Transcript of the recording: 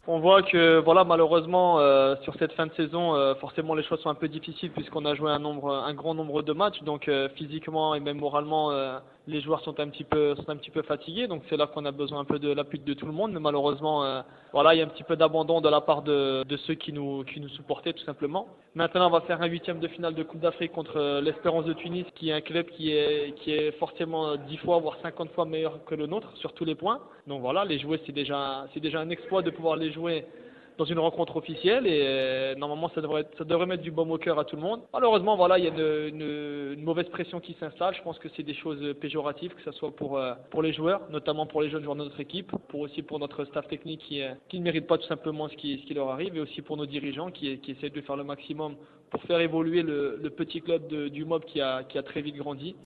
On voit que voilà malheureusement sur cette fin de saison forcément les choix sont un peu difficiles puisqu'on a joué un grand nombre de matchs donc physiquement et même moralement les joueurs sont un petit peu fatigués donc c'est là qu'on a besoin un peu de l'appui de tout le monde mais malheureusement voilà il y a un petit peu d'abandon de la part de ceux qui nous supportaient tout simplement. Maintenant on va faire un huitième de finale de Coupe d'Afrique contre l'Espérance de Tunis qui est un club qui est forcément 10 fois voire 50 fois meilleur que le nôtre sur tous les points. Donc voilà les jouer c'est déjà un exploit de pouvoir les jouer dans une rencontre officielle et normalement ça devrait mettre du baume au cœur à tout le monde. Malheureusement voilà il y a une mauvaise pression qui s'installe. Je pense que c'est des choses péjoratives que ce soit pour les joueurs, notamment pour les jeunes joueurs de notre équipe, pour notre staff technique qui ne mérite pas tout simplement ce qui leur arrive et aussi pour nos dirigeants qui essaient de faire le maximum pour faire évoluer le petit club du MOB qui a très vite grandi.